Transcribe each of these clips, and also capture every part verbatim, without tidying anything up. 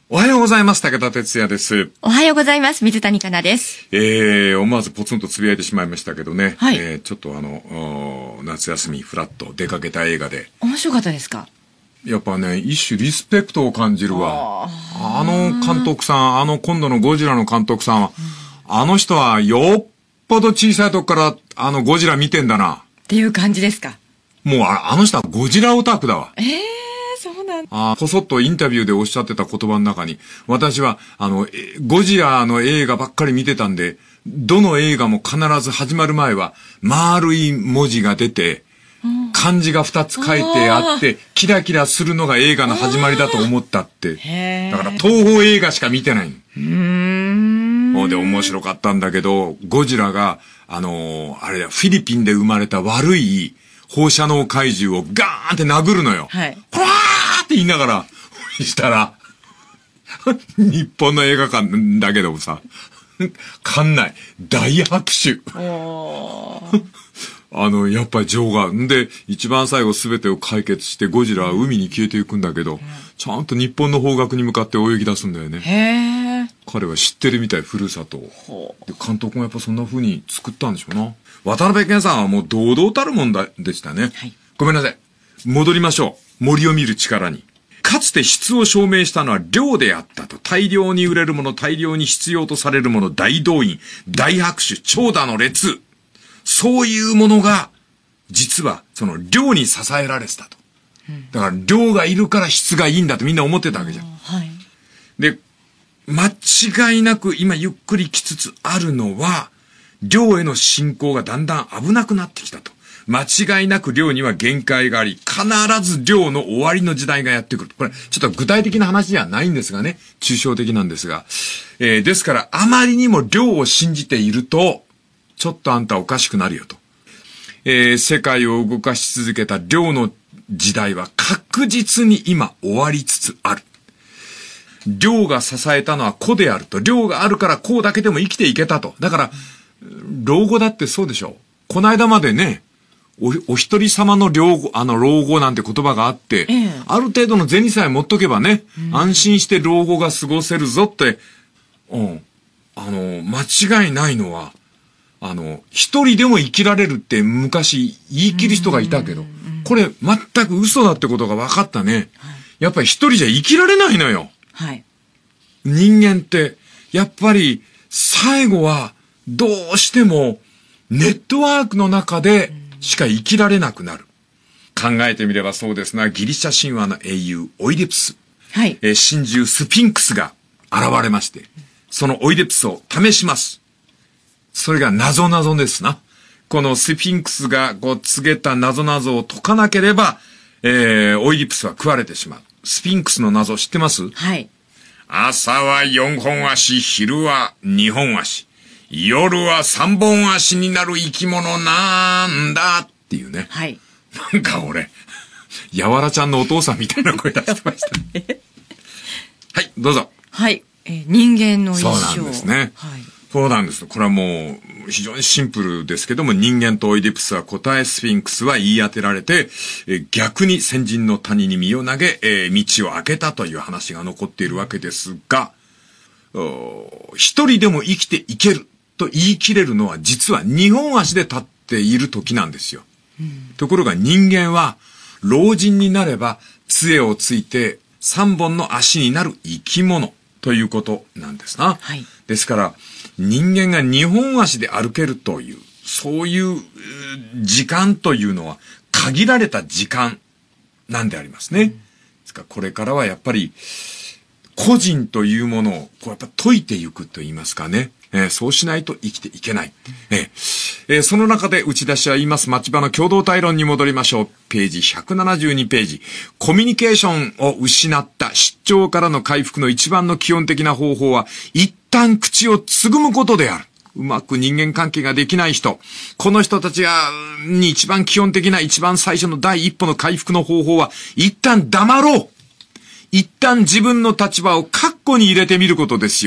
おはようございます。武田哲也です。 おはようございます。水谷香奈です。 えー、思わずポツンとつぶやいてしまいましたけどね。 はい。 えー、ちょっとあの、夏休みフラッと出かけた映画で。 面白かったですか？ やっぱね、一種リスペクトを感じるわ。あ, あの監督さん、あの今度のゴジラの監督さんは、うん、あの人はよっぽど小さいとこからあのゴジラ見てんだな。 っていう感じですか？ もう あ, あの人はゴジラオタクだわ。 えー。そうなんだ。 あこそっとインタビューでおっしゃってた言葉の中に、私は、あの、ゴジラの映画ばっかり見てたんで、どの映画も必ず始まる前は、丸い文字が出て、漢字が二つ書いてあって、キラキラするのが映画の始まりだと思ったって。だから東宝映画しか見てない。うーん。で、面白かったんだけど、ゴジラが、あのー、あれだ、フィリピンで生まれた悪い放射能怪獣をガーンって殴るのよ。 はい。 ほわーって言いながら、したら、日本の映画館だけどもさ、館内、大拍手。 おー。 あの、やっぱり情が。んで、一番最後全てを解決してゴジラは海に消えていくんだけど、うん、ちゃんと日本の方角に向かって泳ぎ出すんだよね。 へー。 彼は知ってるみたい、ふるさとを。で、監督もやっぱそんな風に作ったんでしょうな。渡辺謙さんはもう堂々たるもんだでしたね。 はい。 ごめんなさい。戻りましょう。森を見る力に。かつて質を証明したのは量であったと。大量に売れるもの、大量に必要とされるもの、大動員、大拍手、長蛇の列。そういうものが、実はその量に支えられてたと。だから量がいるから質がいいんだとみんな思ってたわけじゃん。 はい。 で、間違いなく今ゆっくり来つつあるのは、量への進行がだんだん危なくなってきたと。間違いなく量には限界があり、必ず量の終わりの時代がやってくる。これ、ちょっと具体的な話じゃないんですがね、抽象的なんですが。えー、ですから、あまりにも量を信じていると、ちょっとあんたおかしくなるよと。えー、世界を動かし続けた量の時代は確実に今終わりつつある。量が支えたのは個であると。量があるから個だけでも生きていけたと。だから、老後だってそうでしょ。この間までね、お、お一人様の老後、あの老後なんて言葉があって、ええ、ある程度の銭さえ持っとけばね、うん、安心して老後が過ごせるぞって、うん、あの、間違いないのは、あの、一人でも生きられるって昔言い切る人がいたけど、これ全く嘘だってことが分かったね。はい、やっぱり一人じゃ生きられないのよ。 はい。 人間って、やっぱり最後はどうしてもネットワークの中でしか生きられなくなる。考えてみればそうですな、ギリシャ神話の英雄オイディプス。 はい。 えー、神獣スフィンクスが現れまして、そのオイディプスを試します。それが謎々ですな。このスフィンクスがこう告げた謎々を解かなければ、えー、オイディプスは食われてしまう。スフィンクスの謎知ってます？ はい。 朝はよんほん足、昼はにほん足、夜はさんぼん足になる生き物なんだっていうね。 はい。 なんか俺、やわらちゃんのお父さんみたいな声出してました。はい、どうぞ。 はい。えー、人間の一生。 そうなんですね。 はい。 そうなんです。これはもう非常にシンプルですけども、人間とオイディプスは答え、スフィンクスは言い当てられて、え逆に先人の谷に身を投げ、えー、道を開けたという話が残っているわけですが、一人でも生きていけると言い切れるのは実は二本足で立っている時なんですよ。うん、ところが人間は老人になれば杖をついて三本の足になる生き物ということなんですな。 はい、 ですから、人間が二本足で歩けるという、そういう時間というのは限られた時間なんでありますね。うん、ですからこれからはやっぱり個人というものをこうやっぱ解いていくと言いますかね。えー、そうしないと生きていけない。えーえー、その中で打ち出しは言います町場の共同体論に戻りましょう。ページひゃくななじゅうにページ。コミュニケーションを失った失調からの回復の一番の基本的な方法は、一旦口をつぐむことである。うまく人間関係ができない人。この人たちが、に一番基本的な一番最初の第一歩の回復の方法は、一旦黙ろう。一旦自分の立場を括弧に入れてみることですよ。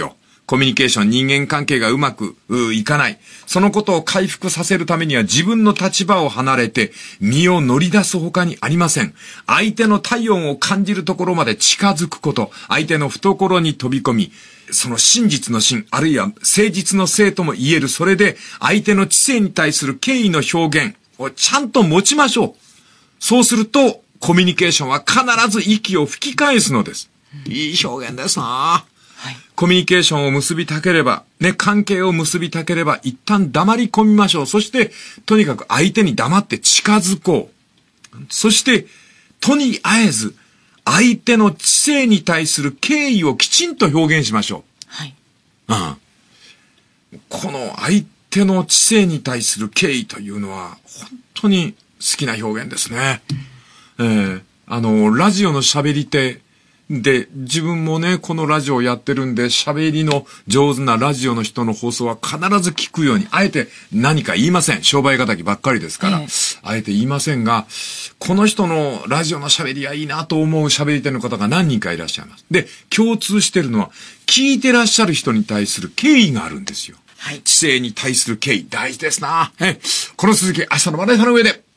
コミュニケーション、人間関係がうまくいかない。そのことを回復させるためには自分の立場を離れて身を乗り出す他にありません。相手の体温を感じるところまで近づくこと、相手の懐に飛び込み、その真実の真、あるいは誠実の誠とも言える、それで相手の知性に対する敬意の表現をちゃんと持ちましょう。そうすると、コミュニケーションは必ず息を吹き返すのです。いい表現ですな。はい、コミュニケーションを結びたければ、ね、関係を結びたければ、一旦黙り込みましょう。そして、とにかく相手に黙って近づこう。そして、とにあえず、相手の知性に対する敬意をきちんと表現しましょう。はい。うん。この相手の知性に対する敬意というのは、本当に好きな表現ですね。えー、あの、ラジオの喋り手、で、自分もね、このラジオをやってるんで、喋りの上手なラジオの人の放送は必ず聞くように、あえて何か言いません。商売敵ばっかりですから、ええ、あえて言いませんが、この人のラジオの喋りはいいなと思う喋り手の方が何人かいらっしゃいます。で、共通してるのは、聞いてらっしゃる人に対する敬意があるんですよ。はい。知性に対する敬意、大事ですな。え、この続き、明日のまな板の上で。